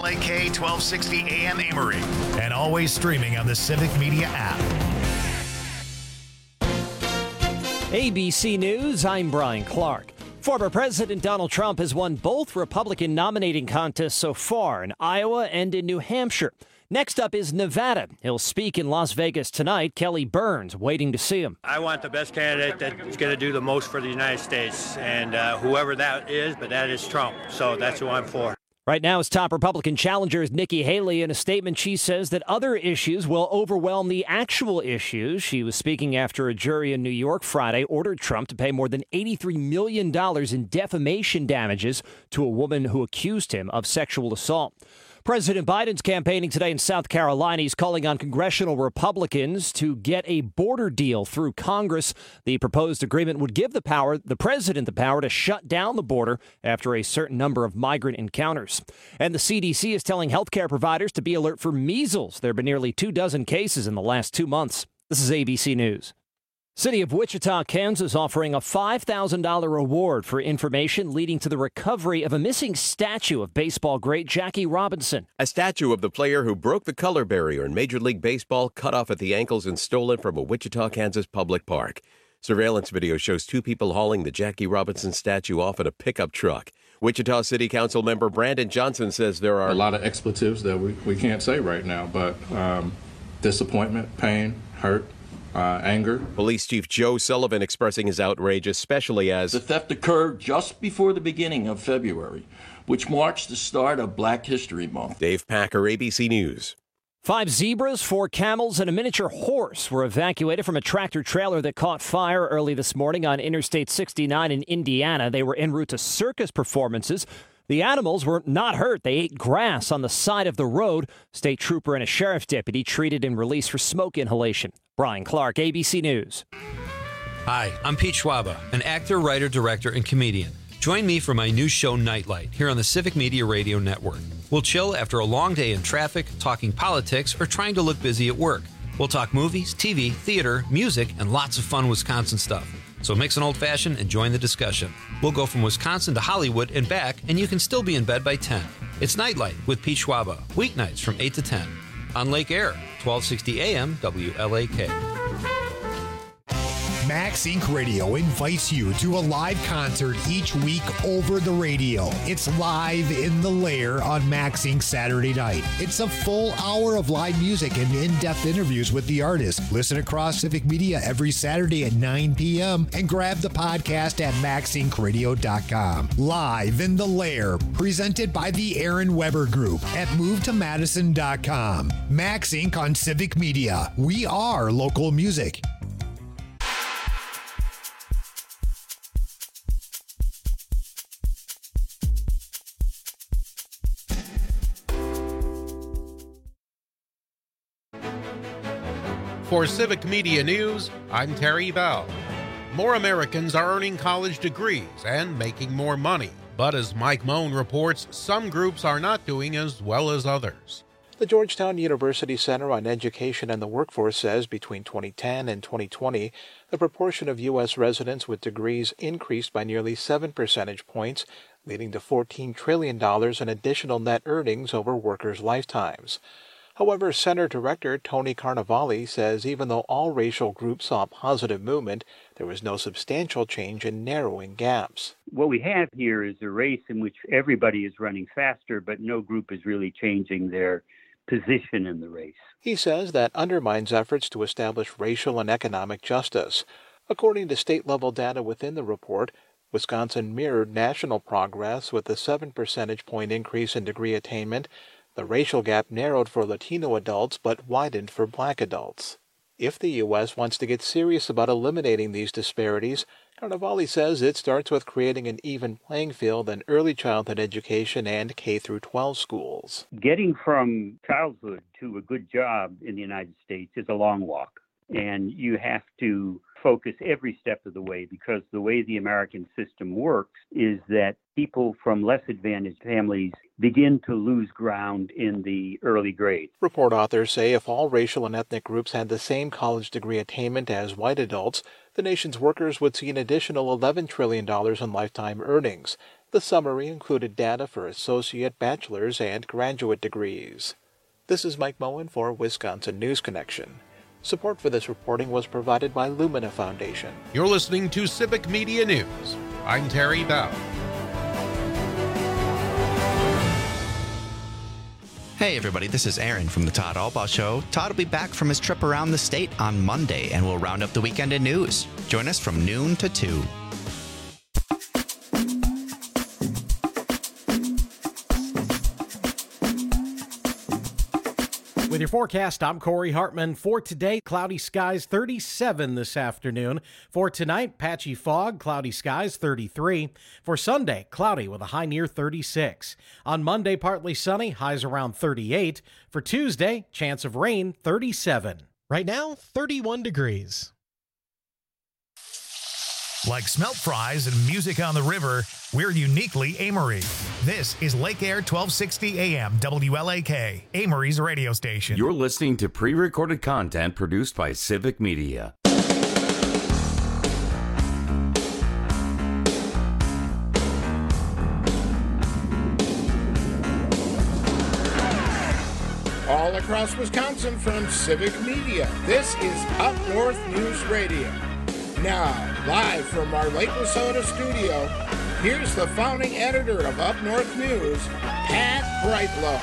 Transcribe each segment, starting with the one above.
WLAK 1260 AM Amory, and always streaming on the Civic Media app. ABC News, I'm Brian Clark. Former President Donald Trump has won both Republican nominating contests so far in Iowa and in New Hampshire. Next up is Nevada. He'll speak in Las Vegas tonight. Kelly Burns waiting to see him. I want the best candidate that's going to do the most for the United States, and whoever that is, but that is Trump. So that's who I'm for. Right now, his top Republican challenger is Nikki Haley. In a statement, she says that other issues will overwhelm the actual issues. She was speaking after a jury in New York Friday ordered Trump to pay more than $83 million in defamation damages to a woman who accused him of sexual assault. President Biden's campaigning today in South Carolina. He's calling on congressional Republicans to get a border deal through Congress. The proposed agreement would give the president the power to shut down the border after a certain number of migrant encounters. And the CDC is telling healthcare providers to be alert for measles. There have been nearly 24 cases in the last 2 months. This is ABC News. City of Wichita, Kansas, offering a $5,000 reward for information leading to the recovery of a missing statue of baseball great Jackie Robinson. A statue of the player who broke the color barrier in Major League Baseball, cut off at the ankles and stolen from a Wichita, Kansas public park. Surveillance video shows 2 people hauling the Jackie Robinson statue off in a pickup truck. Wichita City Council member Brandon Johnson says there are a lot of expletives that we can't say right now, but disappointment, pain, hurt, anger. Police Chief Joe Sullivan expressing his outrage, especially as the theft occurred just before the beginning of February, which marks the start of Black History Month. Dave Packer, ABC News. 5 zebras, 4 camels, and a miniature horse were evacuated from a tractor-trailer that caught fire early this morning on Interstate 69 in Indiana. They were en route to circus performances. The animals were not hurt. They ate grass on the side of the road. State trooper and a sheriff's deputy treated and released for smoke inhalation. Brian Clark, ABC News. Hi, I'm Pete Schwaba, an actor, writer, director, and comedian. Join me for my new show, Nightlight, here on the Civic Media Radio Network. We'll chill after a long day in traffic, talking politics, or trying to look busy at work. We'll talk movies, TV, theater, music, and lots of fun Wisconsin stuff. So mix an old-fashioned and join the discussion. We'll go from Wisconsin to Hollywood and back, and you can still be in bed by 10. It's Nightlight with Pete Schwaba, weeknights from 8 to 10. On Lake Air, 1260 AM, WLAK. Max Inc. Radio invites you to a live concert each week over the radio. It's Live in the Lair on Max Inc. Saturday night. It's a full hour of live music and in-depth interviews with the artist. Listen across Civic Media every Saturday at 9 p.m. and grab the podcast at maxincradio.com. Live in the Lair, presented by the Aaron Weber Group at movetomadison.com. Max Inc. on Civic Media. We are local music. For Civic Media News, I'm Terry Bell. More Americans are earning college degrees and making more money. But as Mike Moan reports, some groups are not doing as well as others. The Georgetown University Center on Education and the Workforce says between 2010 and 2020, the proportion of U.S. residents with degrees increased by nearly 7 percentage points, leading to $14 trillion in additional net earnings over workers' lifetimes. However, Center Director Tony Carnevale says even though all racial groups saw positive movement, there was no substantial change in narrowing gaps. What we have here is a race in which everybody is running faster, but no group is really changing their position in the race. He says that undermines efforts to establish racial and economic justice. According to state-level data within the report, Wisconsin mirrored national progress with a 7 percentage point increase in degree attainment. The racial gap narrowed for Latino adults but widened for Black adults. If the U.S. wants to get serious about eliminating these disparities, Carnevale says it starts with creating an even playing field in early childhood education and K-12 schools. Getting from childhood to a good job in the United States is a long walk, and you have to focus every step of the way because the way the American system works is that people from less advantaged families begin to lose ground in the early grades. Report authors say if all racial and ethnic groups had the same college degree attainment as white adults, the nation's workers would see an additional $11 trillion in lifetime earnings. The summary included data for associate, bachelor's, and graduate degrees. This is Mike Moen for Wisconsin News Connection. Support for this reporting was provided by Lumina Foundation. You're listening to Civic Media News. I'm Terry Bell. Hey everybody, this is Aaron from the Todd Albaugh Show. Todd will be back from his trip around the state on Monday, and we'll round up the weekend in news. Join us from noon to 2. With your forecast, I'm Corey Hartman. For today, cloudy skies, 37 this afternoon. For tonight, patchy fog, cloudy skies, 33. For Sunday, cloudy with a high near 36. On Monday, partly sunny, highs around 38. For Tuesday, chance of rain, 37. Right now, 31 degrees. Like smelt fries and music on the river, we're uniquely Amory. This is Lake Air 1260 AM WLAK, Amory's radio station. You're listening to pre-recorded content produced by Civic Media. All across Wisconsin from Civic Media, this is Up North News Radio. Now, live from our Lake Wissota studio, here's the founding editor of Up North News, Pat Brightlow.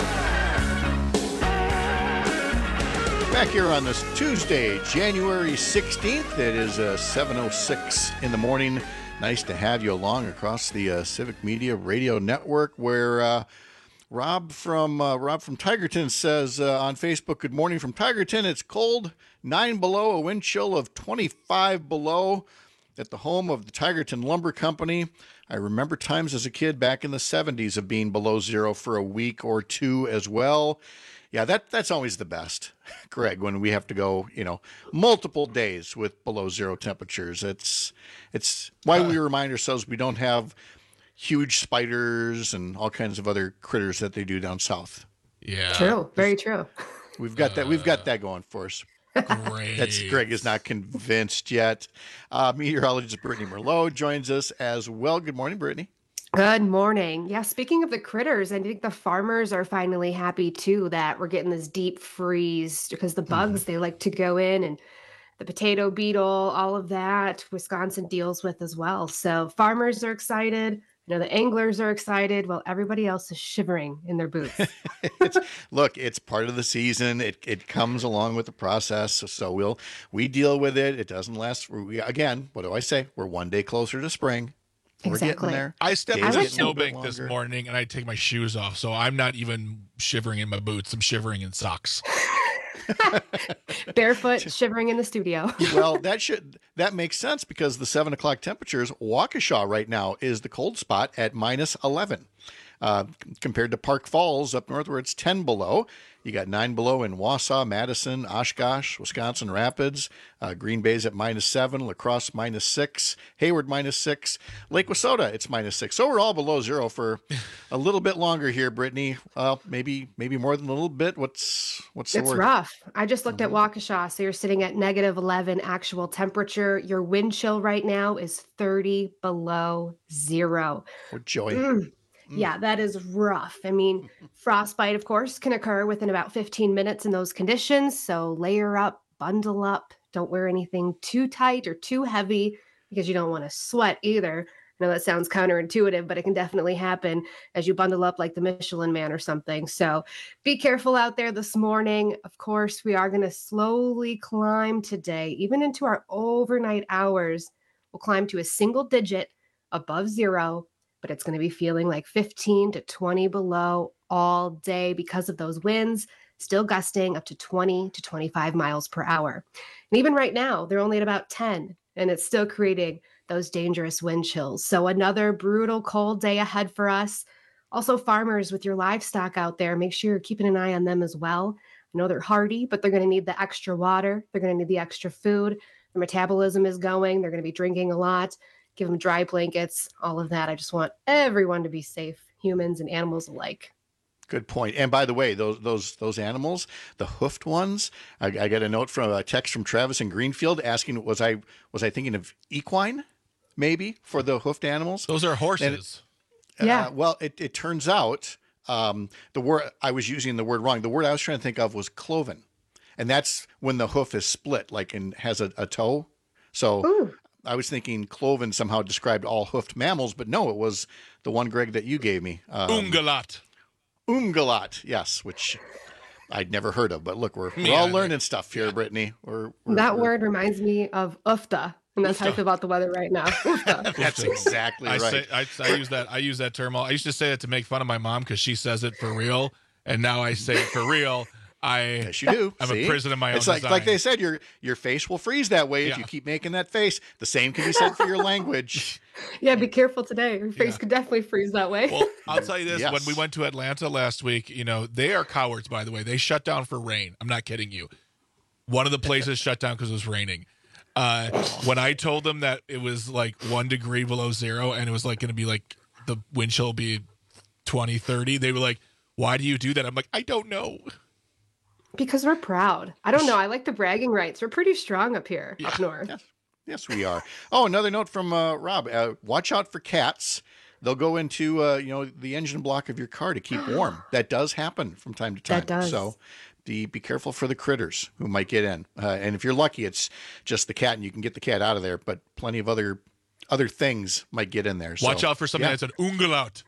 Back here on this Tuesday, January 16th. It is 7:06 in the morning. Nice to have you along across the Civic Media Radio Network, where Rob from Tigerton says on Facebook, good morning from Tigerton. It's cold, 9 below, a wind chill of 25 below at the home of the Tigerton Lumber Company. I remember times as a kid back in the 70s of being below zero for a week or two as well. Yeah, that's always the best, Greg, when we have to go, multiple days with below zero temperatures. It's why we remind ourselves we don't have huge spiders and all kinds of other critters that they do down south. Yeah. True. Very true. We've got that going for us. Great. That's Greg is not convinced yet. Meteorologist Brittany Merlot joins us as well. Good morning, Brittany. Good morning. Yeah, speaking of the critters, I think the farmers are finally happy too that we're getting this deep freeze, because the bugs, they like to go in, and the potato beetle, all of that Wisconsin deals with as well. So farmers are excited. The anglers are excited while everybody else is shivering in their boots. It's part of the season. It comes along with the process. So we deal with it. It doesn't last. Again, what do I say? We're one day closer to spring. We're getting there. I stepped into a snowbank this morning and I take my shoes off. So I'm not even shivering in my boots. I'm shivering in socks. Barefoot, shivering in the studio. Well, that makes sense, because the 7 o'clock temperatures, Waukesha right now is the cold spot at minus 11. Compared to Park Falls up north where it's 10 below. You got 9 below in Wausau, Madison, Oshkosh, Wisconsin Rapids. Green Bay's at minus 7, La Crosse minus 6, Hayward minus 6, Lake Wissota it's minus 6. So we're all below zero for a little bit longer here, Brittany. Maybe more than a little bit. What's the word? It's rough. I just looked at Waukesha. So you're sitting at negative 11 actual temperature. Your wind chill right now is 30 below zero. Oh, joy. Yeah, that is rough. I mean, frostbite, of course, can occur within about 15 minutes in those conditions. So layer up, bundle up. Don't wear anything too tight or too heavy, because you don't want to sweat either. I know that sounds counterintuitive, but it can definitely happen as you bundle up like the Michelin Man or something. So be careful out there this morning. Of course, we are going to slowly climb today, even into our overnight hours. We'll climb to a single digit above zero, but it's going to be feeling like 15 to 20 below all day because of those winds, still gusting up to 20 to 25 miles per hour. And even right now, they're only at about 10, and it's still creating those dangerous wind chills. So another brutal cold day ahead for us. Also, farmers with your livestock out there, make sure you're keeping an eye on them as well. I know they're hardy, but they're going to need the extra water. They're going to need the extra food. Their metabolism is going. They're going to be drinking a lot. Give them dry blankets, all of that. I just want everyone to be safe, humans and animals alike. Good point. And by the way, those animals, the hoofed ones, I got a note from a text from Travis in Greenfield asking, was I thinking of equine, maybe, for the hoofed animals? Those are horses. Yeah. Well, it turns out the word I was using the word wrong. The word I was trying to think of was cloven, and that's when the hoof is split, like and has a toe. So Ooh. I was thinking cloven somehow described all hoofed mammals, but no, it was the one, Greg, that you gave me. Ungulate. Ungulate, yes, which I'd never heard of. But look, we're all learning stuff here, Brittany. That word reminds me of ufta, and that's how I feel about the weather right now. Ufta. That's exactly right. I use that term. I used to say it to make fun of my mom because she says it for real, and now I say it for real. Yes, you do. I'm a prison of my own It's like design. like they said, your face will freeze that way if you keep making that face. The same can be said for your language. Yeah, be careful today. Your face could definitely freeze that way. Well, I'll tell you this: Yes. when we went to Atlanta last week, they are cowards. By the way, they shut down for rain. I'm not kidding you. One of the places shut down because it was raining. When I told them that it was like 1 degree below zero and it was like going to be like the wind chill will be 20, 30, they were like, "Why do you do that?" I'm like, "I don't know." Because we're proud. I don't know. I like the bragging rights. We're pretty strong up here, up north. Yes, we are. Oh, another note from Rob. Watch out for cats. They'll go into the engine block of your car to keep warm. That does happen from time to time. That does. So be careful for the critters who might get in. And if you're lucky, it's just the cat and you can get the cat out of there. But plenty of other things might get in there. Watch so, out for something that's an ungulate.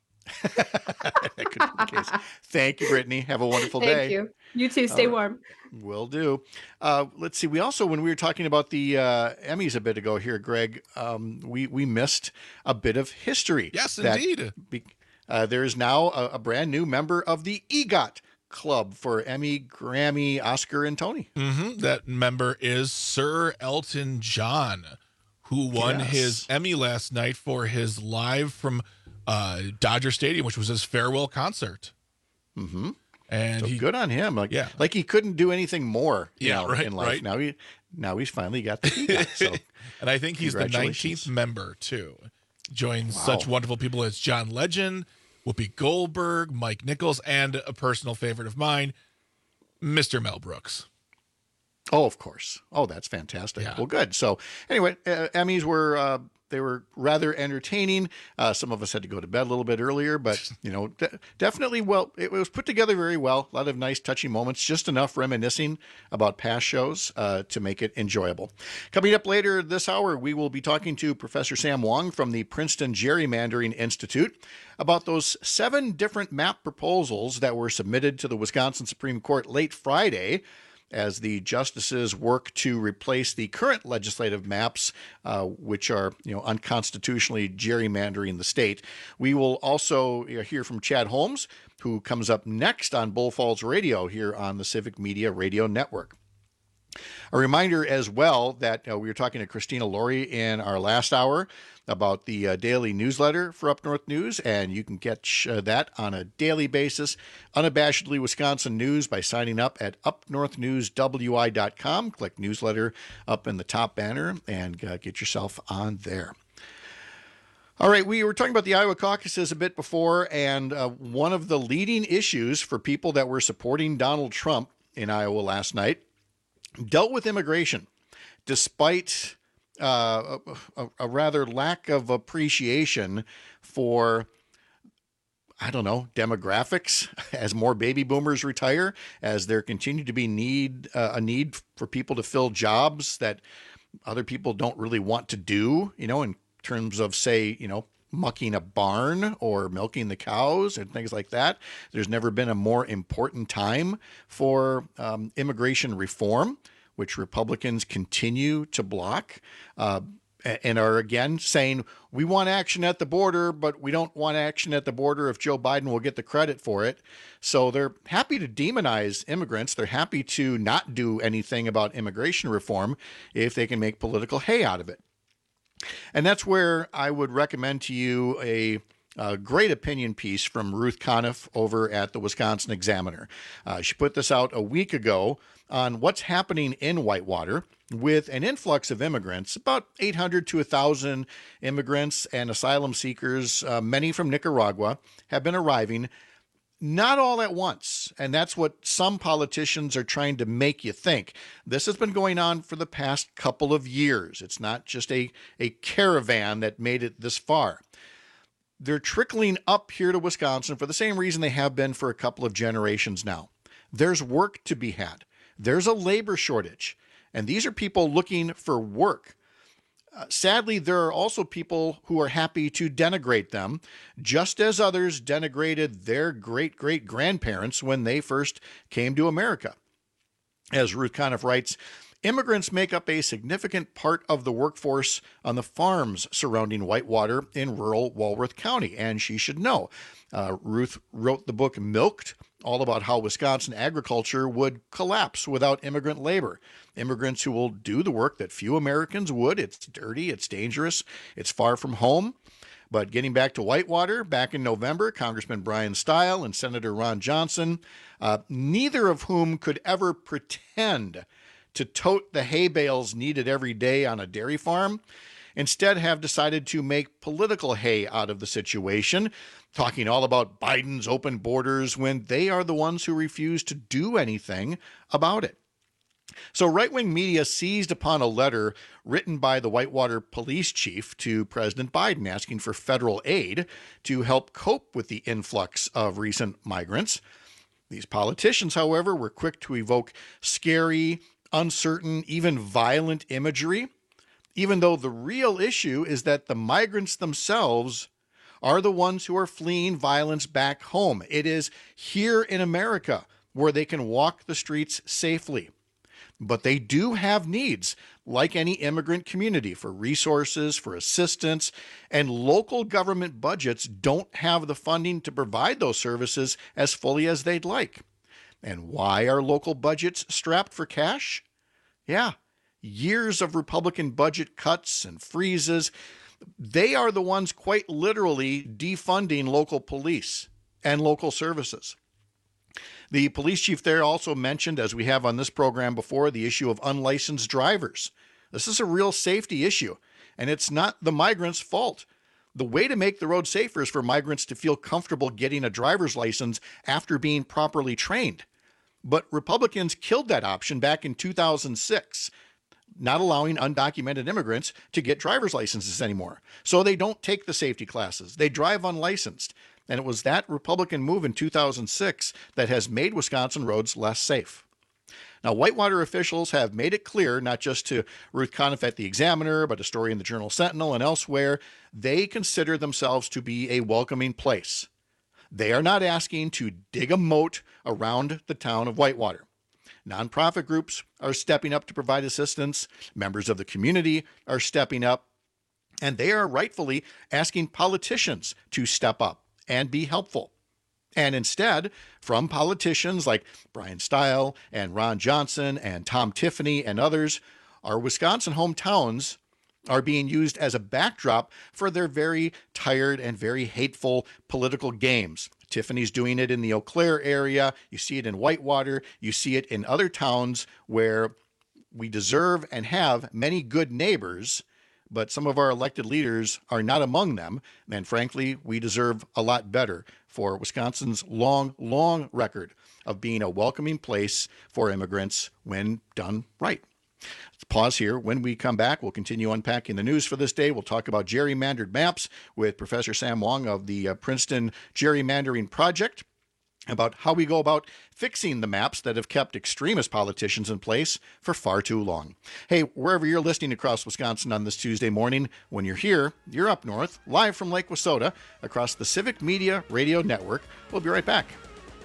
That could be the case. Thank you, Brittany. Have a wonderful day. Thank you. You too. Stay warm. Will do. Let's see. We also, when we were talking about the Emmys a bit ago here, Greg, we missed a bit of history. Yes, indeed. There is now a brand new member of the EGOT Club for Emmy, Grammy, Oscar, and Tony. Mm-hmm. That member is Sir Elton John, who won his Emmy last night for his live from Dodger Stadium, which was his farewell concert. Mm-hmm. And so good on him. Like he couldn't do anything more in life. Right. Now he's finally got the EGOT. So and I think he's the 19th member too. Joins such wonderful people as John Legend, Whoopi Goldberg, Mike Nichols, and a personal favorite of mine, Mr. Mel Brooks. Oh, of course. Oh, that's fantastic. Yeah. Well, good. So anyway, Emmys were they were rather entertaining. Some of us had to go to bed a little bit earlier, but definitely it was put together very well. A lot of nice, touchy moments, just enough reminiscing about past shows to make it enjoyable. Coming up later this hour, we will be talking to Professor Sam Wong from the Princeton Gerrymandering Institute about those 7 different map proposals that were submitted to the Wisconsin Supreme Court late Friday, as the justices work to replace the current legislative maps, which are unconstitutionally gerrymandering the state. We will also hear from Chad Holmes, who comes up next on Bull Falls Radio here on the Civic Media Radio Network. A reminder as well that we were talking to Christina Laurie in our last hour about the daily newsletter for Up North News, and you can get that on a daily basis, unabashedly Wisconsin News, by signing up at upnorthnewswi.com. Click newsletter up in the top banner and get yourself on there. All right, we were talking about the Iowa caucuses a bit before, and one of the leading issues for people that were supporting Donald Trump in Iowa last night dealt with immigration, despite a rather lack of appreciation for, demographics, as more baby boomers retire, as there continue to be a need for people to fill jobs that other people don't really want to do, in terms of, say, mucking a barn or milking the cows and things like that. There's never been a more important time for immigration reform, which Republicans continue to block and are again saying, we want action at the border, but we don't want action at the border if Joe Biden will get the credit for it. So they're happy to demonize immigrants. They're happy to not do anything about immigration reform if they can make political hay out of it. And that's where I would recommend to you a great opinion piece from Ruth Conniff over at the Wisconsin Examiner. She put this out a week ago on what's happening in Whitewater with an influx of immigrants, about 800 to 1,000 immigrants and asylum seekers, many from Nicaragua, have been arriving, not all at once. And that's what some politicians are trying to make you think. This has been going on for the past couple of years. It's not just a caravan that made it this far. they're trickling up here to Wisconsin for the same reason they have been for a couple of generations now. There's work to be had. There's a labor shortage, and these are people looking for work. Sadly, there are also people who are happy to denigrate them, just as others denigrated their great-great-grandparents when they first came to America. As Ruth Conniff writes, immigrants make up a significant part of the workforce on the farms surrounding Whitewater in rural Walworth County, and she should know. Ruth wrote the book Milked, all about how Wisconsin agriculture would collapse without immigrant labor. Immigrants who will do the work that few Americans would. It's dirty, it's dangerous, it's far from home. But getting back to Whitewater, back in November, Congressman Brian Stile and Senator Ron Johnson, neither of whom could ever pretend to tote the hay bales needed every day on a dairy farm, instead have decided to make political hay out of the situation, talking all about Biden's open borders when they are the ones who refuse to do anything about it. So right-wing media seized upon a letter written by the Whitewater police chief to President Biden asking for federal aid to help cope with the influx of recent migrants. These politicians, however, were quick to evoke scary, uncertain, even violent imagery, even though the real issue is that the migrants themselves are the ones who are fleeing violence back home. It is here in America where they can walk the streets safely. But they do have needs, like any immigrant community, for resources, for assistance, and local government budgets don't have the funding to provide those services as fully as they'd like. And why are local budgets strapped for cash? Yeah, years of Republican budget cuts and freezes. They are the ones quite literally defunding local police and local services. The police chief there also mentioned, as we have on this program before, the issue of unlicensed drivers. This is a real safety issue, and it's not the migrants' fault. The way to make the road safer is for migrants to feel comfortable getting a driver's license after being properly trained. But Republicans killed that option back in 2006. Not allowing undocumented immigrants to get driver's licenses anymore. So they don't take the safety classes. They drive unlicensed. And it was that Republican move in 2006 that has made Wisconsin roads less safe. Now, Whitewater officials have made it clear, not just to Ruth Conniff at the Examiner, but a story in the Journal Sentinel and elsewhere, they consider themselves to be a welcoming place. They are not asking to dig a moat around the town of Whitewater. Nonprofit groups are stepping up to provide assistance. Members of the community are stepping up. And they are rightfully asking politicians to step up and be helpful. And instead, from politicians like Brian Stile and Ron Johnson and Tom Tiffany and others, our Wisconsin hometowns are being used as a backdrop for their very tired and very hateful political games. Tiffany's doing it in the Eau Claire area. You see it in Whitewater. You see it in other towns where we deserve and have many good neighbors, but some of our elected leaders are not among them. And frankly, we deserve a lot better for Wisconsin's long record of being a welcoming place for immigrants when done right. Let's pause here. When we come back, we'll continue unpacking the news for this day. We'll talk about gerrymandered maps with Professor Sam Wong of the Princeton Gerrymandering Project, about how we go about fixing the maps that have kept extremist politicians in place for far too long. Hey, wherever you're listening across Wisconsin on this Tuesday morning, when you're here, you're up north, live from Lake Wissota, across the Civic Media Radio Network. We'll be right back.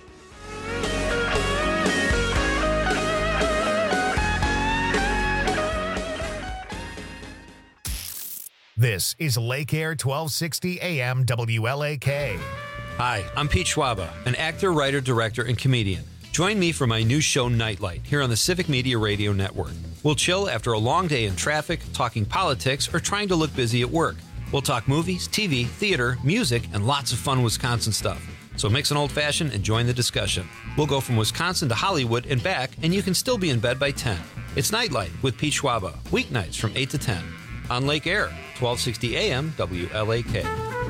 This is Lake Air 1260 AM WLAK. Hi, I'm Pete Schwaba, an actor, writer, director, and comedian. Join me for my new show, Nightlight, here on the Civic Media Radio Network. We'll chill after a long day in traffic, talking politics, or trying to look busy at work. We'll talk movies, TV, theater, music, and lots of fun Wisconsin stuff. So mix an old-fashioned and join the discussion. We'll go from Wisconsin to Hollywood and back, and you can still be in bed by 10. It's Nightlight with Pete Schwaba, weeknights from 8 to 10. On Lake Air, 1260 AM WLAK.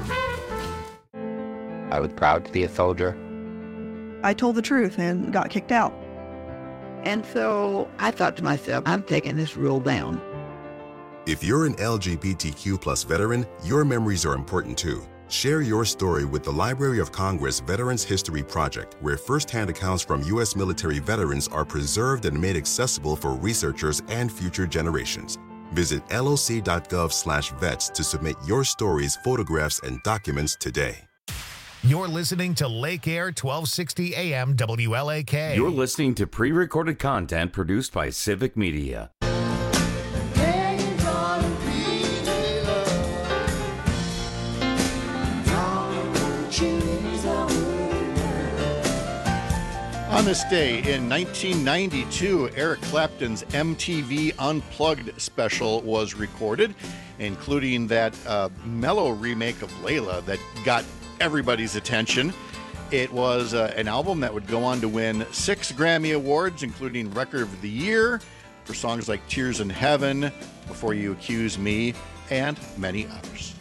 I was proud to be a soldier. I told the truth and got kicked out. And so I thought to myself, I'm taking this rule down. If you're an LGBTQ+ veteran, your memories are important too. Share your story with the Library of Congress Veterans History Project, where firsthand accounts from U.S. military veterans are preserved and made accessible for researchers and future generations. Visit loc.gov/vets to submit your stories, photographs, and documents today. You're listening to Lake Air 1260 AM WLAK. You're listening to pre-recorded content produced by Civic Media. On this day in 1992, Eric Clapton's MTV Unplugged special was recorded, including that mellow remake of Layla that got everybody's attention. It was an album that would go on to win 6 Grammy Awards, including Record of the Year for songs like Tears in Heaven, Before You Accuse Me, and many others.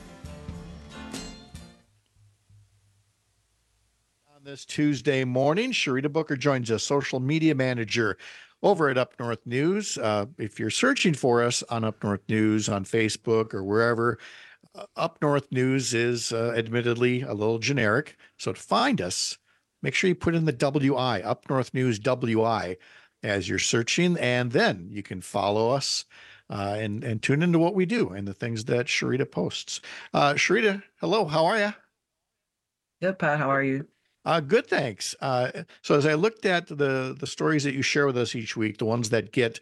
This Tuesday morning, Sharita Booker joins us, social media manager over at Up North News. If you're searching for us on Up North News on Facebook or wherever, Up North News is admittedly a little generic. So to find us, make sure you put in the WI, Up North News WI, as you're searching, and then you can follow us and tune into what we do and the things that Sharita posts. Sharita, hello, how are you? Good, Pat. How are you? Good, thanks. So as I looked at the stories that you share with us each week, the ones that get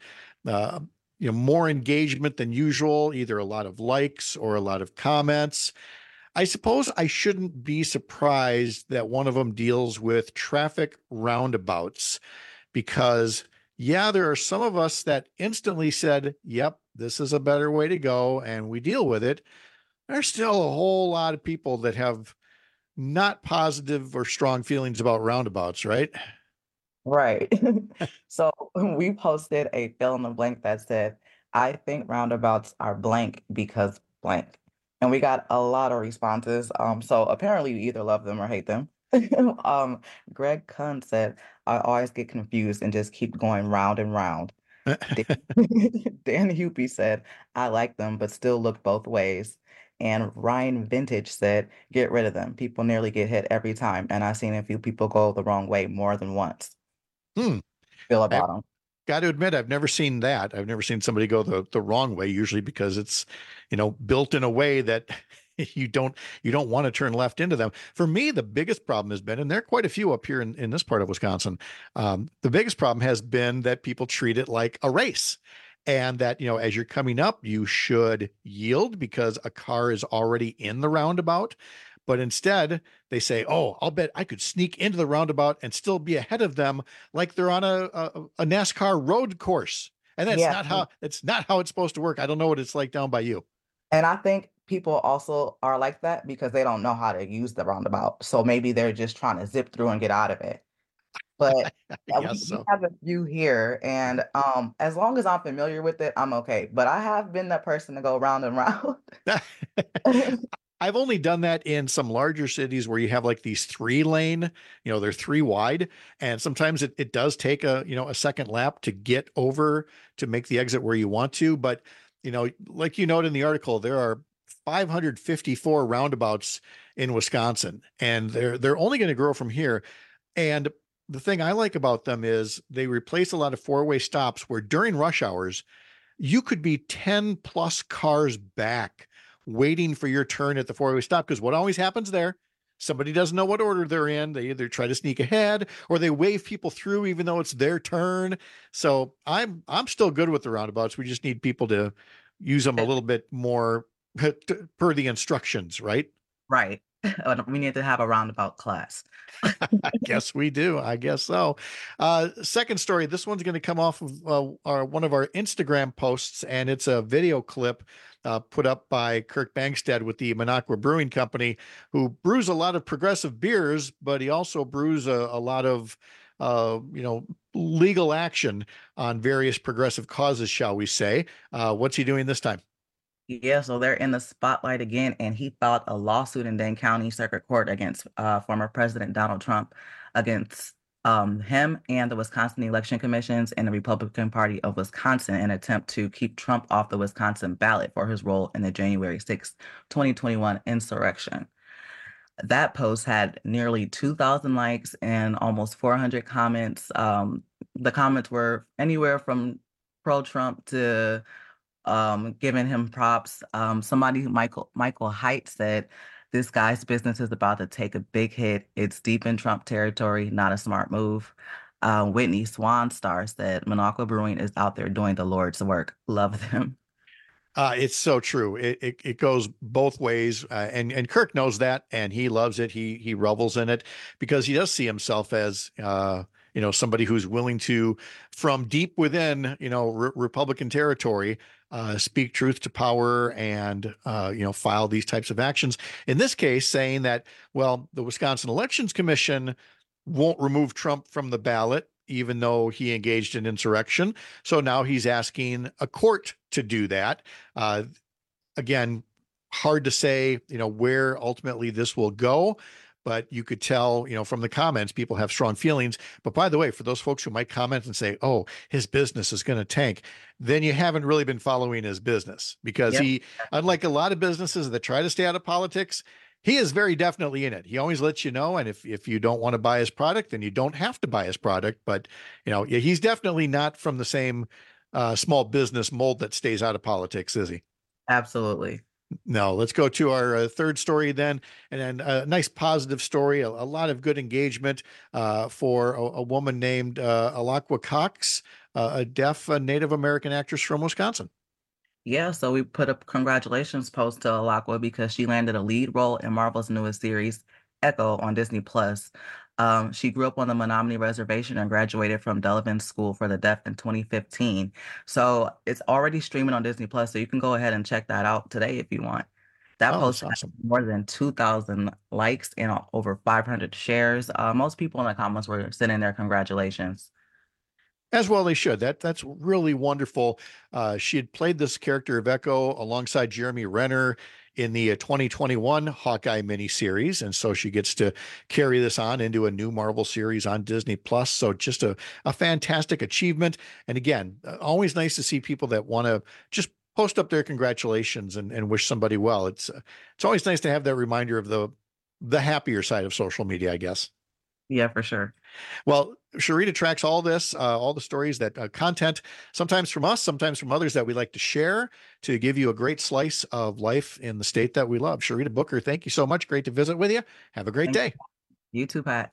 more engagement than usual, either a lot of likes or a lot of comments, I suppose I shouldn't be surprised that one of them deals with traffic roundabouts, because there are some of us that instantly said, yep, this is a better way to go, and we deal with it. There's still a whole lot of people that have not positive or strong feelings about roundabouts, right? Right. So we posted a fill in the blank that said, I think roundabouts are blank because blank. And we got a lot of responses. So apparently you either love them or hate them. Greg Kunn said, I always get confused and just keep going round and round. Dan Hupie said, I like them, but still look both ways. And Ryan Vintage said, get rid of them. People nearly get hit every time. And I've seen a few people go the wrong way more than once. Feel about them. Got to admit, I've never seen that. I've never seen somebody go the wrong way, usually because it's, built in a way that you don't want to turn left into them. For me, the biggest problem has been, and there are quite a few up here in this part of Wisconsin, the biggest problem has been that people treat it like a race. And that, as you're coming up, you should yield because a car is already in the roundabout. But instead, they say, oh, I'll bet I could sneak into the roundabout and still be ahead of them like they're on a NASCAR road course. And that's not how it's supposed to work. I don't know what it's like down by you. And I think people also are like that because they don't know how to use the roundabout. So maybe they're just trying to zip through and get out of it. But we have a few here, and as long as I'm familiar with it, I'm okay. But I have been that person to go round and round. I've only done that in some larger cities where you have like these 3-lane, they're 3 wide. And sometimes it does take a second lap to get over to make the exit where you want to. But, like you note in the article, there are 554 roundabouts in Wisconsin, and they're only going to grow from here. And the thing I like about them is they replace a lot of 4-way stops where during rush hours, you could be 10 plus cars back waiting for your turn at the 4-way stop. Because what always happens there, somebody doesn't know what order they're in. They either try to sneak ahead or they wave people through even though it's their turn. So I'm still good with the roundabouts. We just need people to use them a little bit more per the instructions, right? Right. We need to have a roundabout class. I guess we do. I guess so. Second story. This one's going to come off of one of our Instagram posts, and it's a video clip put up by Kirk Bangstad with the Minocqua Brewing Company, who brews a lot of progressive beers, but he also brews a lot of legal action on various progressive causes, shall we say. What's he doing this time? Yeah, so they're in the spotlight again, and he filed a lawsuit in Dane County Circuit Court against former President Donald Trump, against him and the Wisconsin Election Commissions and the Republican Party of Wisconsin in an attempt to keep Trump off the Wisconsin ballot for his role in the January 6, 2021 insurrection. That post had nearly 2,000 likes and almost 400 comments. The comments were anywhere from pro-Trump to giving him props. Michael Haidt said, "This guy's business is about to take a big hit. It's deep in Trump territory, not a smart move." Whitney Swanstar said, "Minocqua Brewing is out there doing the Lord's work. Love them." It's so true. It goes both ways, and Kirk knows that, and he loves it. He revels in it because he does see himself as somebody who's willing to, from deep within Republican territory, speak truth to power and file these types of actions. In this case, saying that, well, the Wisconsin Elections Commission won't remove Trump from the ballot, even though he engaged in insurrection. So now he's asking a court to do that. Again, hard to say, where ultimately this will go, but you could tell, from the comments, people have strong feelings. But by the way, for those folks who might comment and say, "Oh, his business is going to tank," then you haven't really been following his business, because he, unlike a lot of businesses that try to stay out of politics, he is very definitely in it. He always lets you know. And if you don't want to buy his product, then you don't have to buy his product. But, he's definitely not from the same small business mold that stays out of politics, is he? Absolutely. No, let's go to our third story then. And then a nice positive story, a lot of good engagement for a woman named Alaqua Cox, a deaf Native American actress from Wisconsin. Yeah, so we put a congratulations post to Alaqua because she landed a lead role in Marvel's newest series, Echo, on Disney+. She grew up on the Menominee Reservation and graduated from Delavan School for the Deaf in 2015. So it's already streaming on Disney+, so you can go ahead and check that out today if you want. That post has more than 2,000 likes and over 500 shares. Most people in the comments were sending their congratulations. As well they should. That's really wonderful. She had played this character of Echo alongside Jeremy Renner in the 2021 Hawkeye miniseries, and so she gets to carry this on into a new Marvel series on Disney+. So just a fantastic achievement. And again, always nice to see people that want to just post up their congratulations and wish somebody well. It's always nice to have that reminder of the happier side of social media, I guess. Yeah, for sure. Well, Sharita tracks all this, all the stories, that content, sometimes from us, sometimes from others that we like to share to give you a great slice of life in the state that we love. Sharita Booker, thank you so much. Great to visit with you. Have a great day. You too, Pat.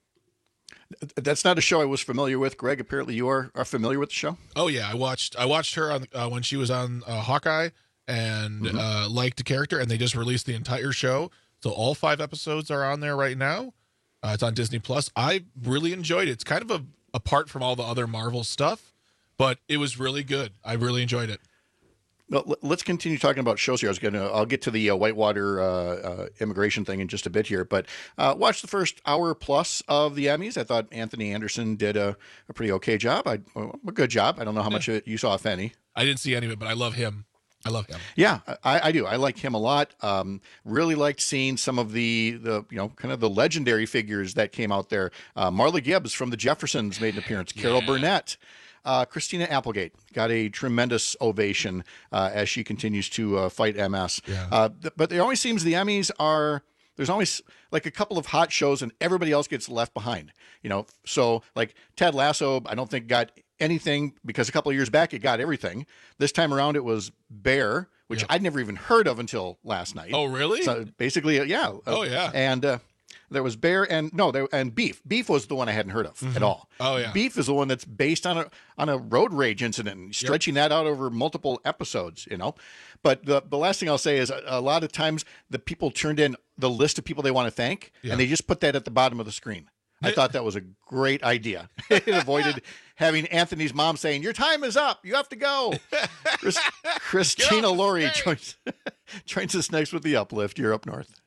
That's not a show I was familiar with. Greg, apparently you are familiar with the show. Oh yeah, I watched her on when she was on Hawkeye and liked the character, and they just released the entire show. So all 5 episodes are on there right now. It's on Disney+. I really enjoyed it. It's kind of apart from all the other Marvel stuff, but it was really good. I really enjoyed it. Well, let's continue talking about shows here. I'll get to the Whitewater immigration thing in just a bit here, but watch the first hour plus of the Emmys. I thought Anthony Anderson did a pretty okay job. A good job. I don't know how much of it you saw, if any. I didn't see any of it, but I love him. Yeah, I do. I like him a lot. Really liked seeing some of the kind of the legendary figures that came out there. Marla Gibbs from the Jeffersons made an appearance. Carol Burnett. Christina Applegate got a tremendous ovation as she continues to fight MS. Yeah. But it always seems the Emmys there's always like a couple of hot shows and everybody else gets left behind. So like Ted Lasso, I don't think got anything because a couple of years back it got everything. This time around it was Bear, which I'd never even heard of until last night. Oh, really? So basically, yeah. Oh, yeah. And there was Bear and Beef. Beef was the one I hadn't heard of at all. Oh, yeah. Beef is the one that's based on a road rage incident, stretching that out over multiple episodes, But the last thing I'll say is a lot of times the people turned in the list of people they want to thank, and they just put that at the bottom of the screen. I thought that was a great idea. It avoided having Anthony's mom saying, "Your time is up. You have to go." Christina Laurie joins us next with the Uplift. You're up north.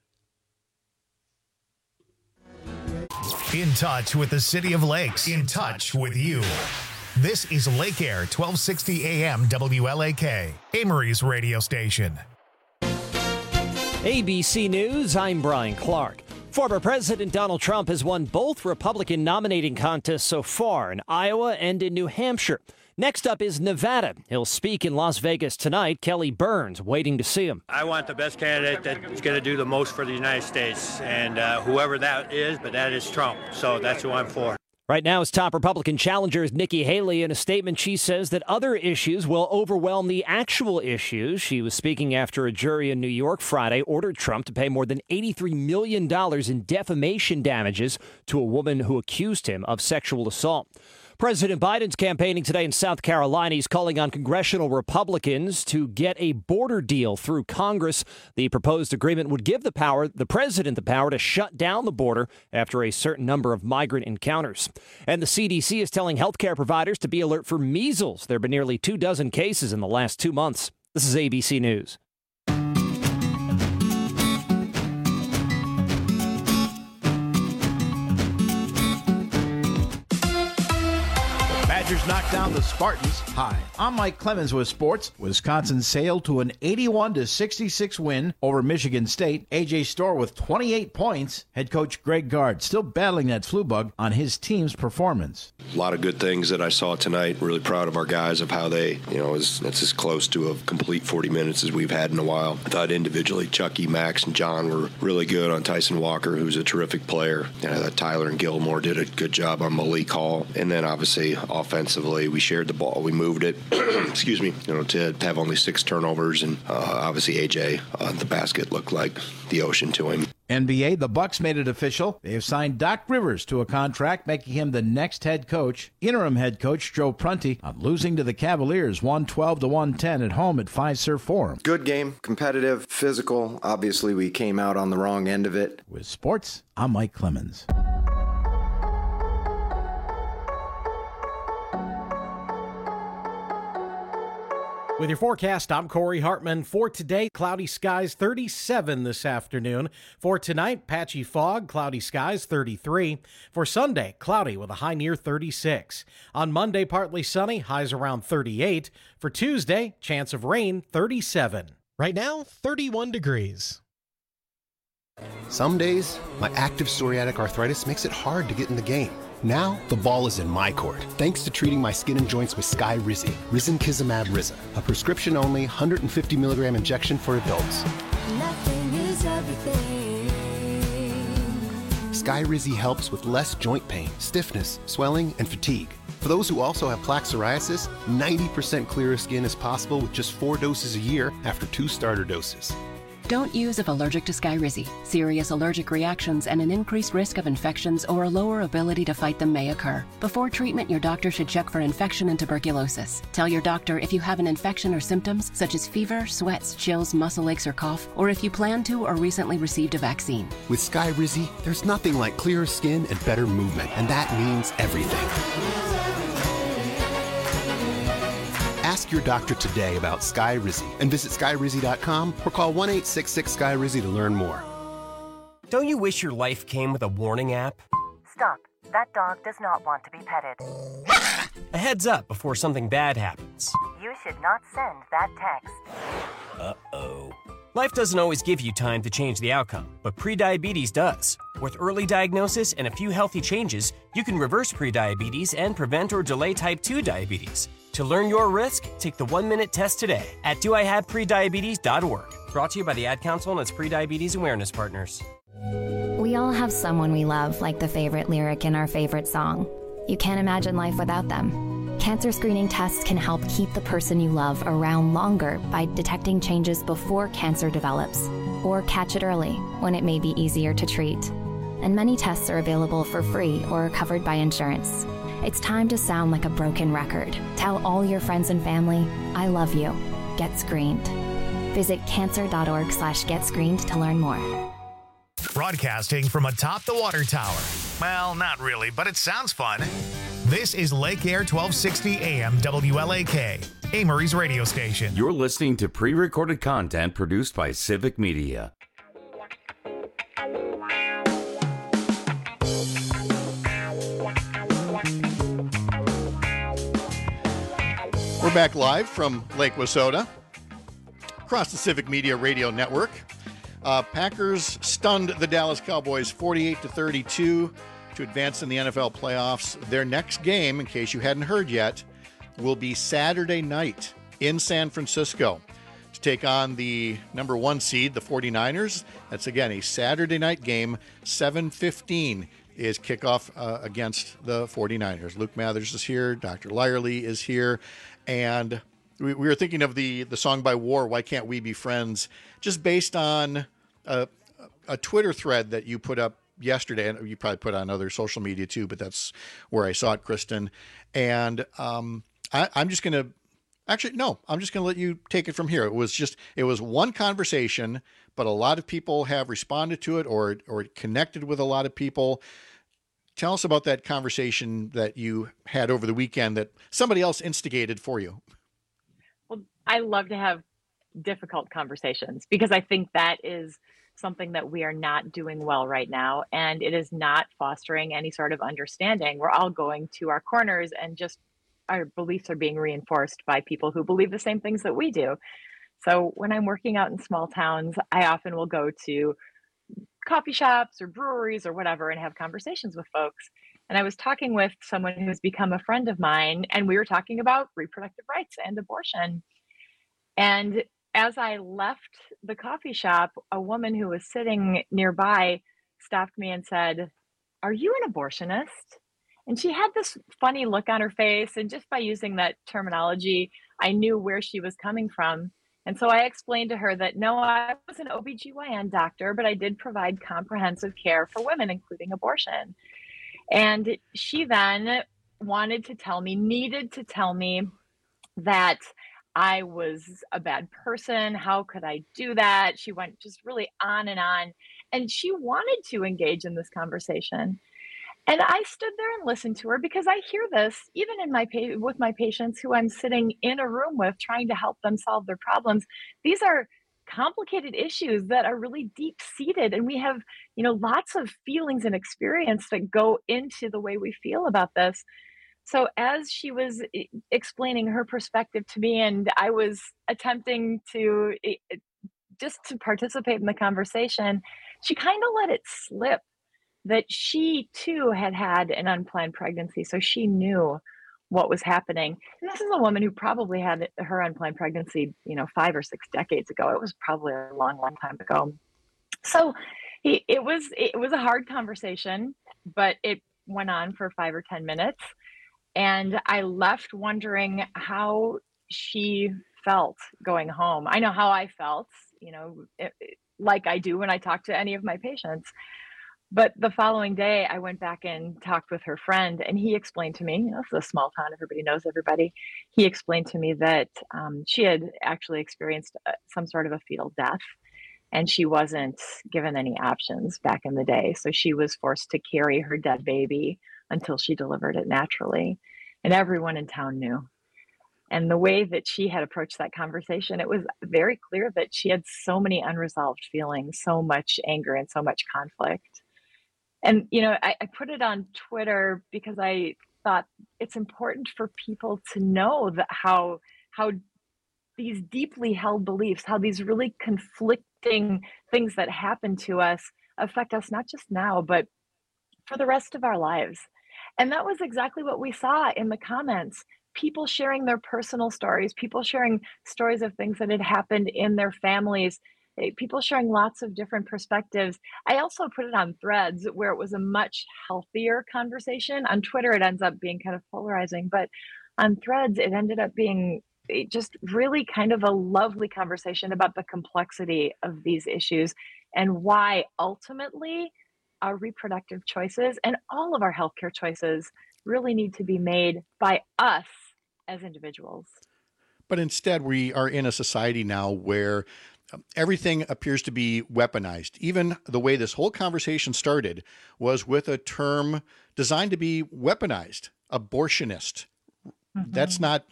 In touch with the City of Lakes. In touch with you. This is Lake Air 1260 AM WLAK, Amory's radio station. ABC News, I'm Brian Clark. Former President Donald Trump has won both Republican nominating contests so far in Iowa and in New Hampshire. Next up is Nevada. He'll speak in Las Vegas tonight. Kelly Burns waiting to see him. I want the best candidate that's going to do the most for the United States, and whoever that is, but that is Trump. So that's who I'm for. Right now, his top Republican challenger is Nikki Haley. In a statement, she says that other issues will overwhelm the actual issues. She was speaking after a jury in New York Friday ordered Trump to pay more than $83 million in defamation damages to a woman who accused him of sexual assault. President Biden's campaigning today in South Carolina. He's calling on congressional Republicans to get a border deal through Congress. The proposed agreement would give the president the power to shut down the border after a certain number of migrant encounters. And the CDC is telling healthcare providers to be alert for measles. There have been nearly 24 cases in the last 2 months. This is ABC News. Badgers knocked down the Spartans. Hi, I'm Mike Clemens with sports. Wisconsin sailed to an 81-66 win over Michigan State. A.J. Storr with 28 points. Head coach Greg Gard still battling that flu bug on his team's performance. A lot of good things that I saw tonight. Really proud of our guys of how they, it's as close to a complete 40 minutes as we've had in a while. I thought individually Chucky, Max, and John were really good on Tyson Walker, who's a terrific player. And I thought Tyler and Gilmore did a good job on Malik Hall. And then obviously offensively, we shared the ball. We moved it, to have only 6 turnovers. And obviously AJ on the basket looked like the ocean to him. NBA, the Bucks made it official. They have signed Doc Rivers to a contract, making him the next head coach. Interim head coach Joe Prunty on losing to the Cavaliers 112-110 at home at Fiserv Forum. Good game, competitive, physical. Obviously, we came out on the wrong end of it. With sports, I'm Mike Clemens. With your forecast, I'm Corey Hartman. For today, cloudy skies, 37 this afternoon. For tonight, patchy fog, cloudy skies, 33. For Sunday, cloudy with a high near 36. On Monday, partly sunny, highs around 38. For Tuesday, chance of rain, 37. Right now, 31 degrees. Some days, my active psoriatic arthritis makes it hard to get in the game. Now, the ball is in my court, thanks to treating my skin and joints with Skyrizi, Risankizumab Riza, a prescription-only 150 milligram injection for adults. Nothing is everything. Skyrizi helps with less joint pain, stiffness, swelling, and fatigue. For those who also have plaque psoriasis, 90% clearer skin is possible with just 4 doses a year after 2 starter doses. Don't use if allergic to Skyrizi. Serious allergic reactions and an increased risk of infections or a lower ability to fight them may occur. Before treatment, your doctor should check for infection and tuberculosis. Tell your doctor if you have an infection or symptoms such as fever, sweats, chills, muscle aches, or cough, or if you plan to or recently received a vaccine. With Skyrizi, there's nothing like clearer skin and better movement, and that means everything. Ask your doctor today about Skyrizi and visit Skyrizi.com or call 1-866-SKYRIZI to learn more. Don't you wish your life came with a warning app? Stop. That dog does not want to be petted. A heads up before something bad happens. You should not send that text. Uh-oh. Life doesn't always give you time to change the outcome, but prediabetes does. With early diagnosis and a few healthy changes, you can reverse prediabetes and prevent or delay type 2 diabetes. To learn your risk, take the 1-minute test today at doihaveprediabetes.org. Brought to you by the Ad Council and its prediabetes awareness partners. We all have someone we love, like the favorite lyric in our favorite song. You can't imagine life without them. Cancer screening tests can help keep the person you love around longer by detecting changes before cancer develops, or catch it early when it may be easier to treat. And many tests are available for free or are covered by insurance. It's time to sound like a broken record. Tell all your friends and family, I love you. Get screened. Visit cancer.org/getscreened to learn more. Broadcasting from atop the water tower. Well, not really, but it sounds fun. This is Lake Air 1260 AM WLAK, Amory's radio station. You're listening to pre-recorded content produced by Civic Media. We're back live from Lake Wissota, across the Civic Media Radio Network. Packers stunned the Dallas Cowboys 48-32 to advance in the NFL playoffs. Their next game, in case you hadn't heard yet, will be Saturday night in San Francisco to take on the number 1 seed, the 49ers. That's, again, a Saturday night game. 7:15 is kickoff against the 49ers. Luke Mathers is here. Dr. Lyerly is here. And we were thinking of the song by War, Why Can't We Be Friends, just based on a Twitter thread that you put up yesterday, and you probably put on other social media too, but that's where I saw it, Kristen. And I'm just going to, actually, no, I'm just going to let you take it from here. It was one conversation, but a lot of people have responded to it or connected with a lot of people. Tell us about that conversation that you had over the weekend that somebody else instigated for you. Well, I love to have difficult conversations because I think that is something that we are not doing well right now. And it is not fostering any sort of understanding. We're all going to our corners and just our beliefs are being reinforced by people who believe the same things that we do. So when I'm working out in small towns, I often will go to coffee shops or breweries or whatever and have conversations with folks. And I was talking with someone who's become a friend of mine, and we were talking about reproductive rights and abortion. And as I left the coffee shop, a woman who was sitting nearby stopped me and said, "Are you an abortionist?" And she had this funny look on her face. And just by using that terminology, I knew where she was coming from. And so I explained to her that no, I was an OBGYN doctor, but I did provide comprehensive care for women, including abortion. And she then needed to tell me that I was a bad person. How could I do that? She went just really on. And she wanted to engage in this conversation. And I stood there and listened to her because I hear this even with my patients who I'm sitting in a room with, trying to help them solve their problems. These are complicated issues that are really deep seated, and we have, lots of feelings and experience that go into the way we feel about this. So as she was explaining her perspective to me, and I was attempting to just to participate in the conversation, she kind of let it slip that she too had had an unplanned pregnancy. So she knew what was happening. And this is a woman who probably had her unplanned pregnancy, 5 or 6 decades ago. It was probably a long, long time ago. So it was a hard conversation, but it went on for 5 or 10 minutes. And I left wondering how she felt going home. I know how I felt, like I do when I talk to any of my patients. But the following day, I went back and talked with her friend, and he explained to me, it's a small town, everybody knows everybody. He explained to me that she had actually experienced some sort of a fetal death, and she wasn't given any options back in the day. So she was forced to carry her dead baby until she delivered it naturally. And everyone in town knew. And the way that she had approached that conversation, it was very clear that she had so many unresolved feelings, so much anger and so much conflict. And, I put it on Twitter because I thought it's important for people to know that how these deeply held beliefs, how these really conflicting things that happen to us affect us, not just now, but for the rest of our lives. And that was exactly what we saw in the comments. People sharing their personal stories, people sharing stories of things that had happened in their families, people sharing lots of different perspectives. I also put it on Threads where it was a much healthier conversation. On Twitter, it ends up being kind of polarizing, but on Threads, it ended up being just really kind of a lovely conversation about the complexity of these issues and why ultimately our reproductive choices and all of our healthcare choices really need to be made by us as individuals. But instead, we are in a society now where everything appears to be weaponized. Even the way this whole conversation started was with a term designed to be weaponized, abortionist. Mm-hmm. That's not,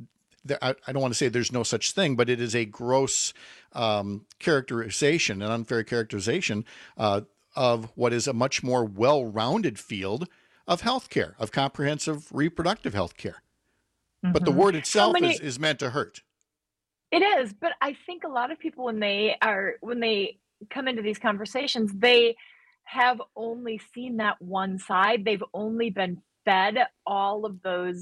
I don't want to say there's no such thing, but it is a gross characterization, an unfair characterization of what is a much more well-rounded field of healthcare, of comprehensive reproductive healthcare. Mm-hmm. But the word itself is meant to hurt. It is, but I think a lot of people, when they come into these conversations, they have only seen that one side. They've only been fed all of those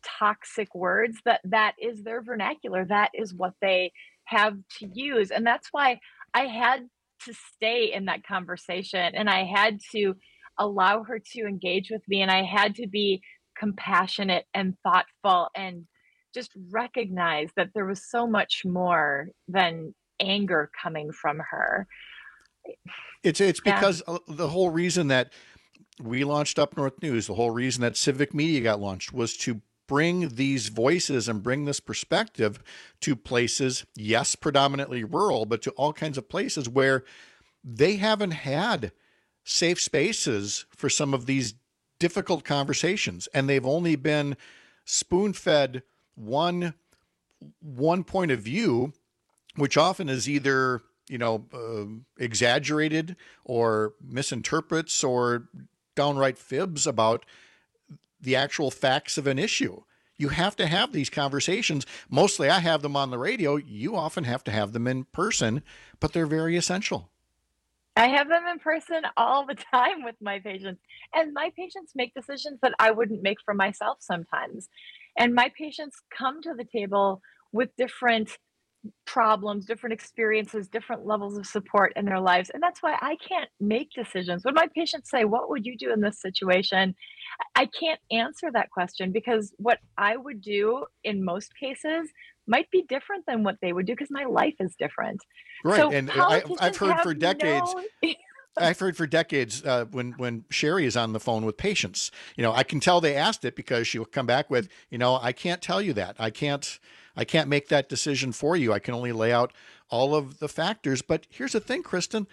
toxic words, that is their vernacular. That is what they have to use. And that's why I had to stay in that conversation, and I had to allow her to engage with me, and I had to be compassionate and thoughtful and just recognize that there was so much more than anger coming from her. It's because the whole reason that we launched Up North News, the whole reason that Civic Media got launched was to bring these voices and bring this perspective to places, yes, predominantly rural, but to all kinds of places where they haven't had safe spaces for some of these difficult conversations. And they've only been spoon-fed one point of view, which often is either, exaggerated or misinterprets or downright fibs about the actual facts of an issue. You have to have these conversations. Mostly I have them on the radio. You often have to have them in person, but they're very essential. I have them in person all the time with my patients, and my patients make decisions that I wouldn't make for myself sometimes. And my patients come to the table with different problems, different experiences, different levels of support in their lives. And that's why I can't make decisions. When my patients say, "What would you do in this situation?" I can't answer that question, because what I would do in most cases might be different than what they would do, because my life is different. Right. So And I've heard for decades. I've heard for decades when Sherry is on the phone with patients, I can tell they asked it, because she'll come back with, I can't tell you that. I can't make that decision for you. I can only lay out all of the factors. But here's the thing, Kristen,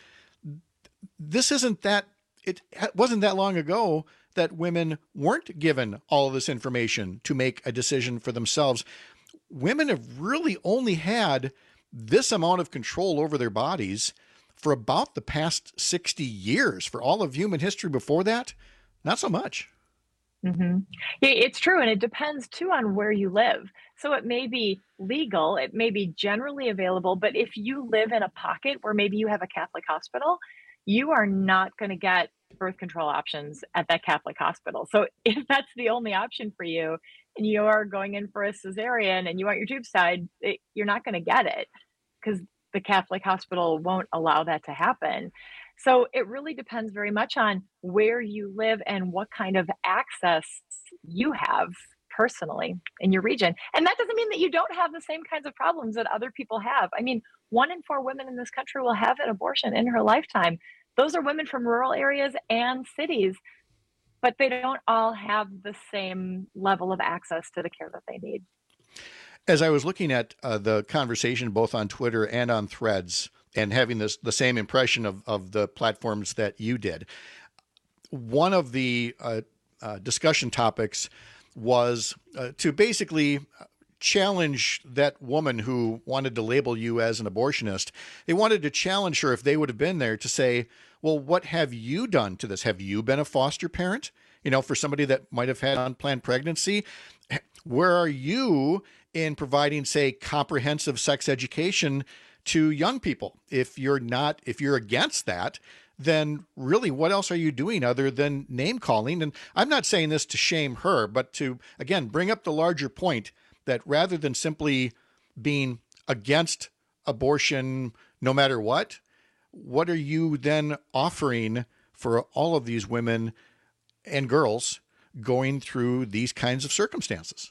it wasn't that long ago that women weren't given all of this information to make a decision for themselves. Women have really only had this amount of control over their bodies for about the past 60 years. For all of human history before that, not so much. Mm-hmm. It's true. And it depends too on where you live. So it may be legal, it may be generally available, but if you live in a pocket where maybe you have a Catholic hospital, you are not going to get birth control options at that Catholic hospital. So if that's the only option for you, and you are going in for a cesarean and you want your tubes tied, you're not going to get it, because the Catholic hospital won't allow that to happen. So it really depends very much on where you live and what kind of access you have personally in your region. And that doesn't mean that you don't have the same kinds of problems that other people have. I mean, 1 in 4 women in this country will have an abortion in her lifetime. Those are women from rural areas and cities, but they don't all have the same level of access to the care that they need. As I was looking at the conversation both on Twitter and on Threads, and having the same impression of the platforms that you did, one of the discussion topics was to basically challenge that woman who wanted to label you as an abortionist. They wanted to challenge her, if they would have been there, to say, well, what have you done to this? Have you been a foster parent? For somebody that might have had unplanned pregnancy? Where are you in providing, say, comprehensive sex education to young people? If you're against that, then really what else are you doing other than name calling? And I'm not saying this to shame her, but to, again, bring up the larger point that rather than simply being against abortion no matter what are you then offering for all of these women and girls going through these kinds of circumstances?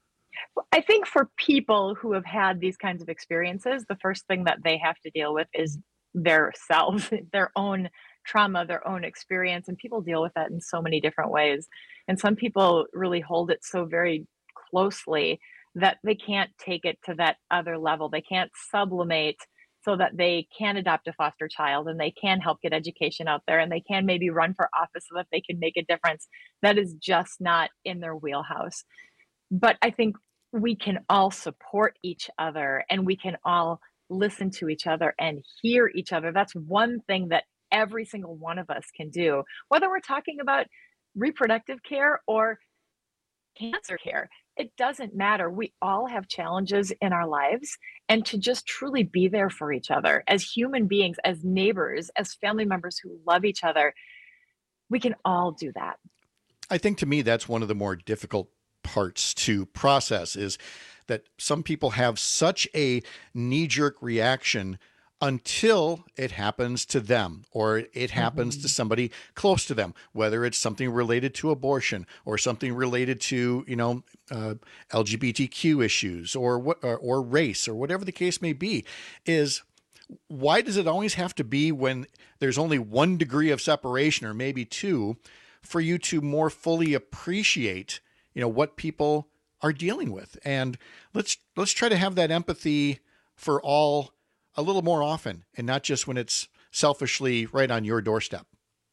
I think for people who have had these kinds of experiences, the first thing that they have to deal with is their selves, their own trauma, their own experience. And people deal with that in so many different ways. And some people really hold it so very closely that they can't take it to that other level. They can't sublimate so that they can adopt a foster child and they can help get education out there and they can maybe run for office so that they can make a difference. That is just not in their wheelhouse. But I think we can all support each other and we can all listen to each other and hear each other. That's one thing that every single one of us can do, whether we're talking about reproductive care or cancer care. It doesn't matter. We all have challenges in our lives, and to just truly be there for each other as human beings, as neighbors, as family members who love each other, we can all do that. I think to me, that's one of the more difficult parts to process, is that some people have such a knee-jerk reaction until it happens to them or it happens to somebody close to them, whether it's something related to abortion or something related to, LGBTQ issues or race or whatever the case may be. Is why does it always have to be when there's only 1 degree of separation or maybe 2 for you to more fully appreciate, what people are dealing with? And let's try to have that empathy for all a little more often, and not just when it's selfishly right on your doorstep.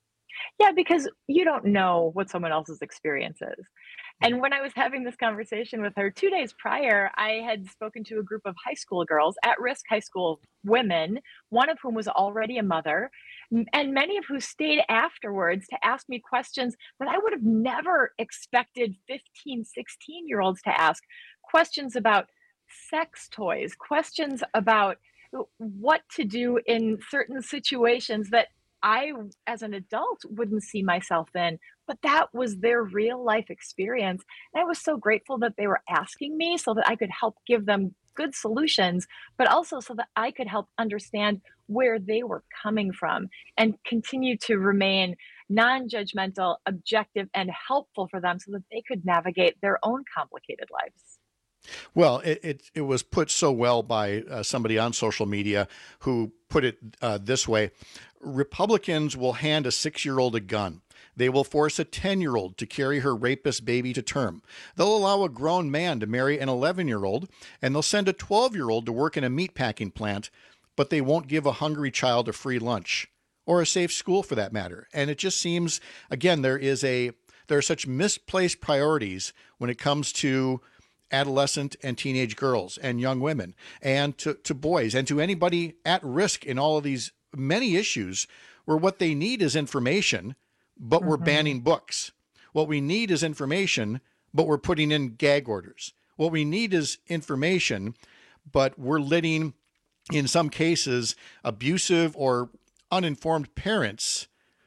Yeah, because you don't know what someone else's experience is. And when I was having this conversation with her 2 days prior, I had spoken to a group of high school girls, at-risk high school women, one of whom was already a mother, and many of who stayed afterwards to ask me questions that I would have never expected 15, 16-year-olds to ask. Questions about sex toys, questions about what to do in certain situations that I, as an adult, wouldn't see myself in, but that was their real life experience. And I was so grateful that they were asking me so that I could help give them good solutions, but also so that I could help understand where they were coming from and continue to remain non-judgmental, objective, and helpful for them so that they could navigate their own complicated lives. Well, it was put so well by somebody on social media who put it this way. Republicans will hand a 6-year-old a gun. They will force a 10-year-old to carry her rapist baby to term. They'll allow a grown man to marry an 11-year-old, and they'll send a 12-year-old to work in a meatpacking plant, but they won't give a hungry child a free lunch or a safe school for that matter. And it just seems, again, there are such misplaced priorities when it comes to adolescent and teenage girls and young women and to boys and to anybody at risk in all of these many issues where what they need is information, but we're banning books. What we need is information, but we're putting in gag orders. What we need is information, but we're letting, in some cases, abusive or uninformed parents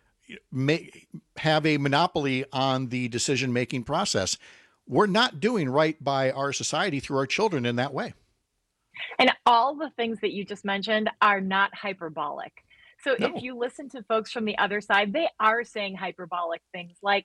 have a monopoly on the decision-making process. We're not doing right by our society through our children in that way. And all the things that you just mentioned are not hyperbolic. So if you listen to folks from the other side, they are saying hyperbolic things like,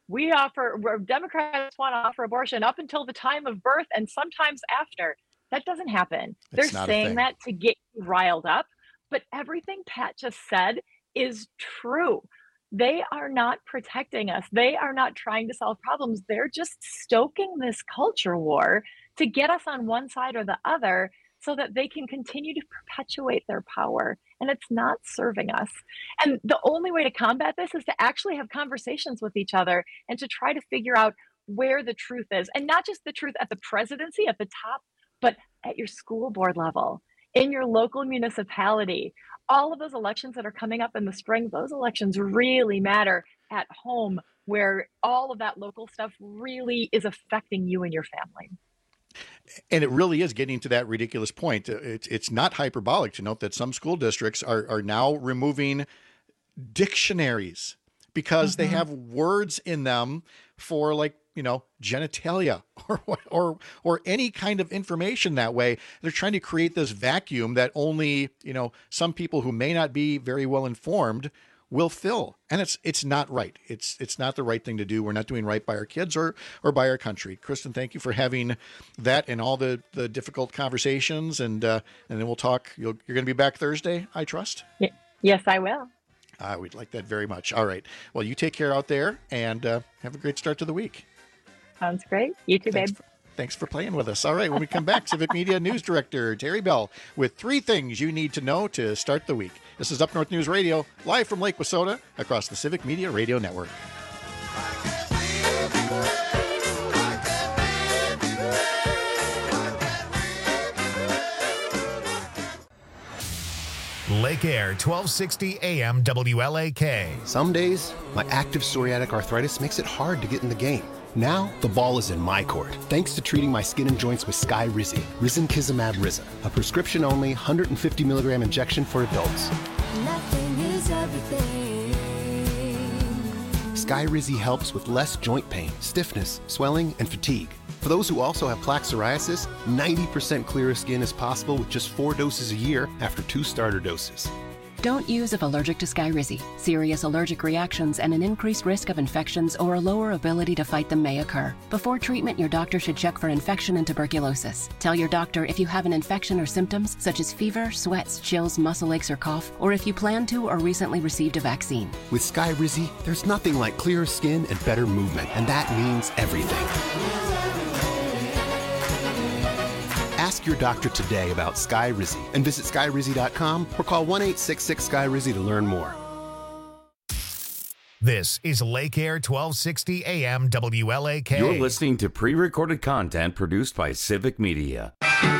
Democrats want to offer abortion up until the time of birth and sometimes after. That doesn't happen. They're saying that to get you riled up. But everything Pat just said is true. They are not protecting us. They are not trying to solve problems. They're just stoking this culture war to get us on one side or the other so that they can continue to perpetuate their power. And it's not serving us. And the only way to combat this is to actually have conversations with each other and to try to figure out where the truth is. And not just the truth at the presidency, at the top, but at your school board level, in your local municipality. All of those elections that are coming up in the spring, those elections really matter at home, where all of that local stuff really is affecting you and your family. And it really is getting to that ridiculous point. It's not hyperbolic to note that some school districts are now removing dictionaries because they have words in them for, like, genitalia or any kind of information that way. They're trying to create this vacuum that only, some people who may not be very well informed will fill. And it's not right. It's not the right thing to do. We're not doing right by our kids or by our country. Kristen, thank you for having that and all the difficult conversations. And then we'll talk. You're going to be back Thursday, I trust? Yes, I will. We'd like that very much. All right. Well, you take care out there and have a great start to the week. Sounds great. You too, babe. Thanks for playing with us. All right. When we come back, Civic Media News Director Terry Bell with 3 things you need to know to start the week. This is Up North News Radio, live from Lake Wissota across the Civic Media Radio Network. Lake Air 1260 AM WLAK. Some days, my active psoriatic arthritis makes it hard to get in the game. Now, the ball is in my court, thanks to treating my skin and joints with Skyrizi, Risankizumab Rizza, a prescription-only 150 milligram injection for adults. Nothing is everything. Skyrizi helps with less joint pain, stiffness, swelling, and fatigue. For those who also have plaque psoriasis, 90% clearer skin is possible with just 4 doses a year after 2 starter doses. Don't use if allergic to Skyrizi. Serious allergic reactions and an increased risk of infections or a lower ability to fight them may occur. Before treatment, your doctor should check for infection and tuberculosis. Tell your doctor if you have an infection or symptoms such as fever, sweats, chills, muscle aches, or cough, or if you plan to or recently received a vaccine. With Skyrizi, there's nothing like clearer skin and better movement, and that means everything. Ask your doctor today about Skyrizi and visit skyrizi.com or call 1-866-SKYRIZI to learn more. This is Lake Air 1260 AM WLAK. You're listening to pre-recorded content produced by Civic Media.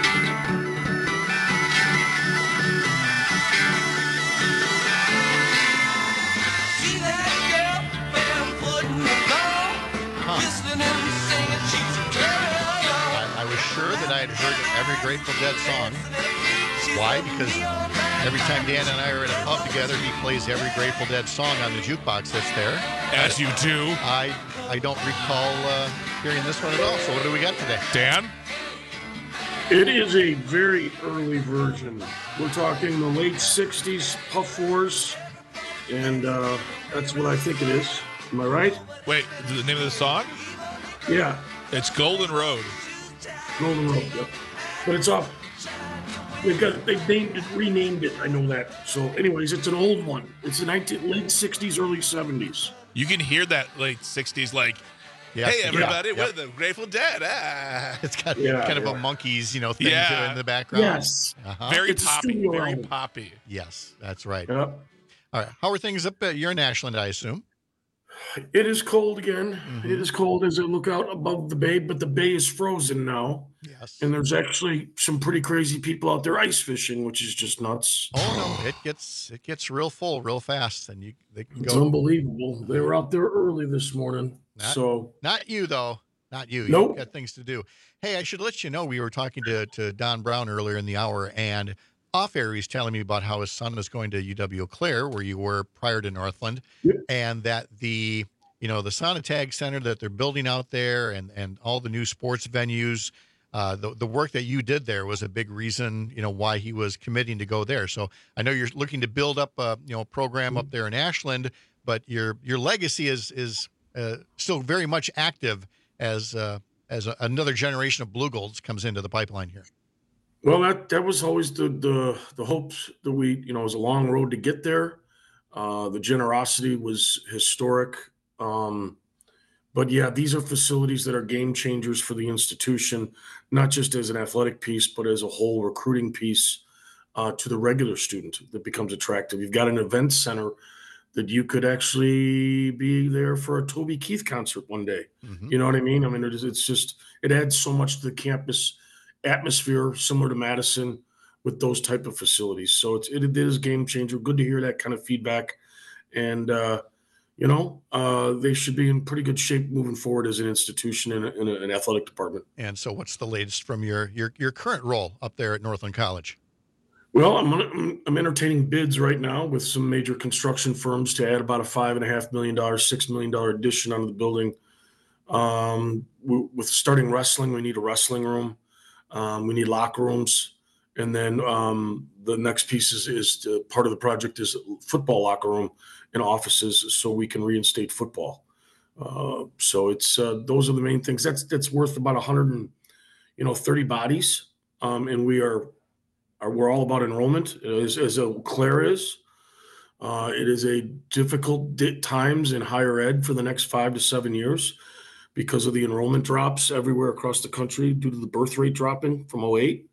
I had heard every Grateful Dead song. Why? Because every time Dan and I are at a pub together, he plays every Grateful Dead song on the jukebox that's there. As you do. I don't recall hearing this one at all. So what do we got today? Dan? It is a very early version. We're talking the late 60s Puff Wars, and that's what I think it is. Am I right? Wait, the name of the song? Yeah. It's Golden Road. Golden Road, yep. But it's off. They renamed it. I know that. So, anyways, it's an old one. It's the late 60s, early 70s. You can hear that late 60s, like, hey, everybody, we're the Grateful Dead. Ah. It's got kind of a Monkees, thing to it in the background. Yes. Very poppy. Very poppy. Yes, that's right. Yep. All right. How are things up at your Ashland, I assume? It is cold again. Mm-hmm. It is cold as I look out above the bay, but the bay is frozen now. Yes. And there's actually some pretty crazy people out there ice fishing, which is just nuts. Oh no, it gets real full real fast, and they can go. It's unbelievable. They were out there early this morning. Not you though. Not you. Nope. You've got things to do. Hey, I should let you know we were talking to Don Brown earlier in the hour, and off air he's telling me about how his son is going to UW-Eau Claire, where you were prior to Northland, and that the Sonotag Center that they're building out there, and all the new sports venues. The work that you did there was a big reason, why he was committing to go there. So I know you're looking to build up a program up there in Ashland, but your legacy is still very much active as another generation of Blue Golds comes into the pipeline here. Well, that was always the hopes that it was a long road to get there. The generosity was historic. But yeah, these are facilities that are game changers for the institution, not just as an athletic piece, but as a whole recruiting piece to the regular student that becomes attractive. You've got an event center that you could actually be there for a Toby Keith concert one day. Mm-hmm. You know what I mean? I mean, it adds so much to the campus atmosphere, similar to Madison, with those type of facilities. So it is a game changer. Good to hear that kind of feedback. And, they should be in pretty good shape moving forward as an institution in an athletic department. And so what's the latest from your current role up there at Northland College? Well, I'm entertaining bids right now with some major construction firms to add about a $5.5 million, $6 million addition onto the building. With starting wrestling, we need a wrestling room. We need locker rooms. And then the next piece is part of the project is football locker room and offices so we can reinstate football. So it's those are the main things. That's worth about 130 bodies. And we're all about enrollment as Eau Claire is. It is a difficult times in higher ed for the next 5 to 7 years because of the enrollment drops everywhere across the country due to the birth rate dropping from 2008.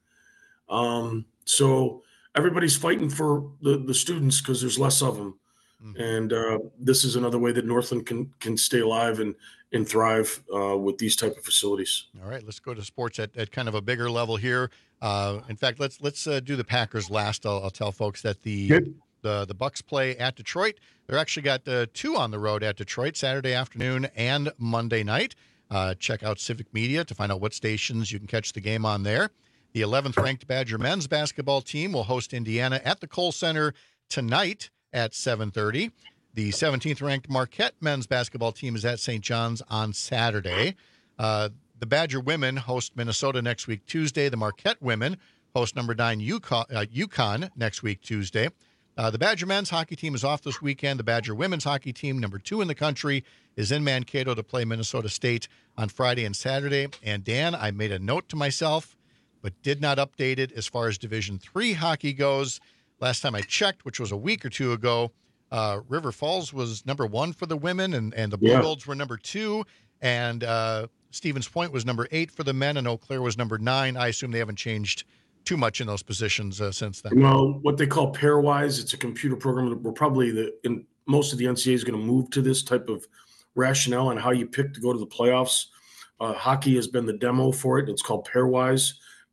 So everybody's fighting for the students because there's less of them. Mm-hmm. And this is another way that Northland can stay alive and thrive with these type of facilities. All right, let's go to sports at kind of a bigger level here. In fact, let's do the Packers last. I'll tell folks that the Bucs play at Detroit. They're actually got 2 on the road at Detroit, Saturday afternoon and Monday night. Check out Civic Media to find out what stations you can catch the game on there. The 11th ranked Badger men's basketball team will host Indiana at the Kohl Center tonight at 7:30. The 17th ranked Marquette men's basketball team is at St. John's on Saturday. The Badger women host Minnesota next week, Tuesday. The Marquette women host number 9 UConn next week, Tuesday. The Badger men's hockey team is off this weekend. The Badger women's hockey team, number 2 in the country, is in Mankato to play Minnesota State on Friday and Saturday. And Dan, I made a note to myself, but did not update it as far as Division III hockey goes. Last time I checked, which was a week or two ago, River Falls was number 1 for the women, and the Bulldogs were number 2, and Stevens Point was number 8 for the men, and Eau Claire was number 9. I assume they haven't changed too much in those positions since then. Well, what they call pairwise, it's a computer program that we're probably in most of the NCAA is going to move to this type of rationale on how you pick to go to the playoffs. Hockey has been the demo for it. It's called pairwise.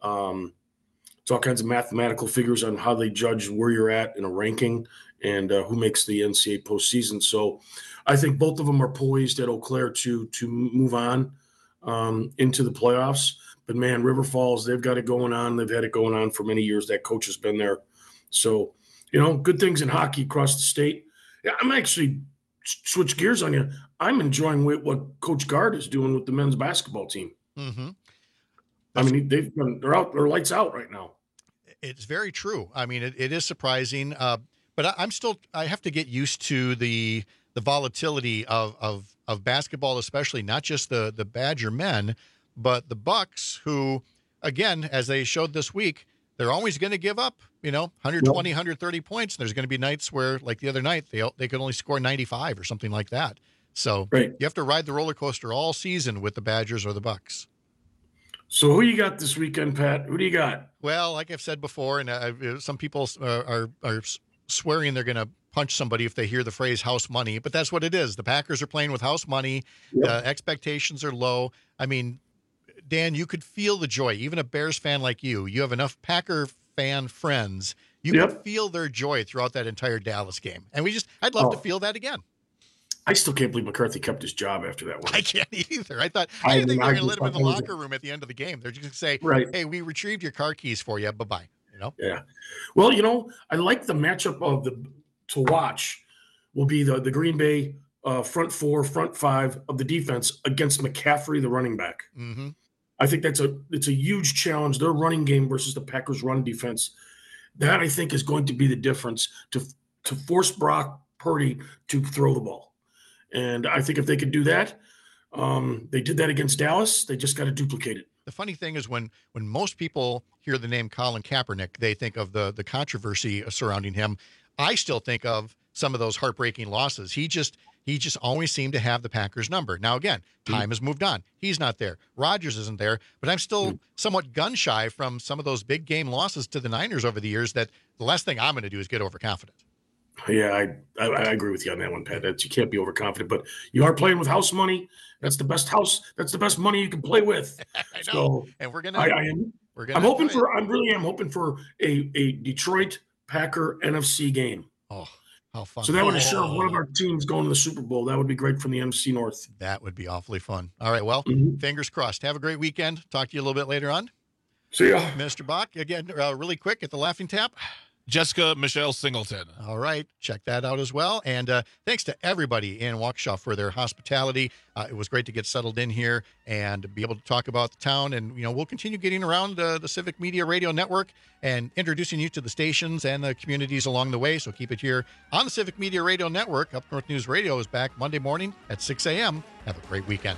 It's all kinds of mathematical figures on how they judge where you're at in a ranking and who makes the NCAA postseason. So I think both of them are poised at Eau Claire to move on into the playoffs. But, man, River Falls, they've got it going on. They've had it going on for many years. That coach has been there. So, good things in hockey across the state. Yeah, I'm actually switch gears on you. I'm enjoying what Coach Gard is doing with the men's basketball team. Mm-hmm. I mean, they're lights out right now. It's very true. I mean, it is surprising, but I have to get used to the volatility of basketball, especially not just the Badger men, but the Bucks, who, again, as they showed this week, they're always going to give up, 120, 130 points. There's going to be nights where, like the other night, they could only score 95 or something like that. So you have to ride the roller coaster all season with the Badgers or the Bucks. So who you got this weekend, Pat? Who do you got? Well, like I've said before, and some people are swearing they're going to punch somebody if they hear the phrase house money, but that's what it is. The Packers are playing with house money. Expectations are low. I mean, Dan, you could feel the joy. Even a Bears fan like you have enough Packer fan friends. You could feel their joy throughout that entire Dallas game. And I'd love to feel that again. I still can't believe McCarthy kept his job after that one. I can't either. I didn't think they were going to let him in the locker room at the end of the game. They're just going to say, hey, we retrieved your car keys for you. Bye-bye. Yeah. Well, I like the matchup to watch will be the Green Bay front 4, front 5 of the defense against McCaffrey, the running back. Mm-hmm. I think it's a huge challenge. Their running game versus the Packers' run defense. That, I think, is going to be the difference to force Brock Purdy to throw the ball. And I think if they could do that, they did that against Dallas. They just got to duplicate it. The funny thing is when most people hear the name Colin Kaepernick, they think of the controversy surrounding him. I still think of some of those heartbreaking losses. He just always seemed to have the Packers number. Now, again, time has moved on. He's not there. Rodgers isn't there. But I'm still somewhat gun-shy from some of those big game losses to the Niners over the years that the last thing I'm going to do is get overconfident. Yeah, I agree with you on that one, Pat. You can't be overconfident, but you are playing with house money. That's the best house. That's the best money you can play with. I know. So and we're gonna. I'm hoping for a Detroit Packer NFC game. Oh, how fun! So that would assure one of our teams going to the Super Bowl. That would be great from the NFC North. That would be awfully fun. All right, well, fingers crossed. Have a great weekend. Talk to you a little bit later on. See ya, Mr. Bach. Again, really quick at the Laughing Tap. Jessica Michelle Singleton. All right. Check that out as well. And thanks to everybody in Waukesha for their hospitality. It was great to get settled in here and be able to talk about the town. And, we'll continue getting around the Civic Media Radio Network and introducing you to the stations and the communities along the way. So keep it here on the Civic Media Radio Network. Up North News Radio is back Monday morning at 6 a.m. Have a great weekend.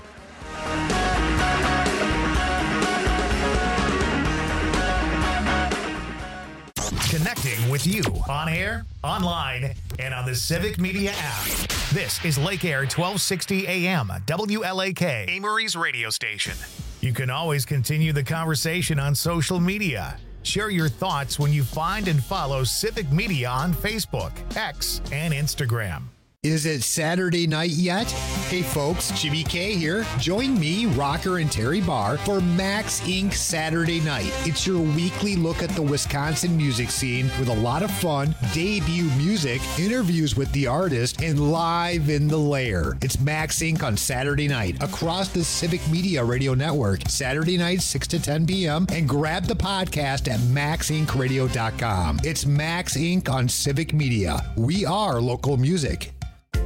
Connecting with you on air, online, and on the Civic Media app. This is Lake Air 1260 AM, WLAK, Amory's radio station. You can always continue the conversation on social media. Share your thoughts when you find and follow Civic Media on Facebook, X, and Instagram. Is it Saturday night yet? Hey folks, Jimmy K here. Join me, Rocker and Terry Barr for Max Inc. Saturday Night. It's your weekly look at the Wisconsin music scene with a lot of fun, debut music, interviews with the artist, and live in the lair. It's Max Inc. on Saturday night across the Civic Media Radio Network. Saturday night, 6 to 10 p.m. And grab the podcast at maxincradio.com. It's Max Inc. on Civic Media. We are local music.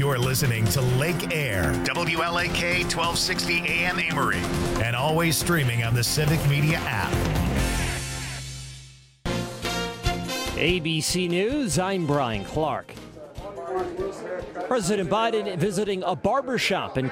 You're listening to Lake Air, WLAK 1260 AM Amory, and always streaming on the Civic Media app. ABC News, I'm Brian Clark. President Biden visiting a barbershop in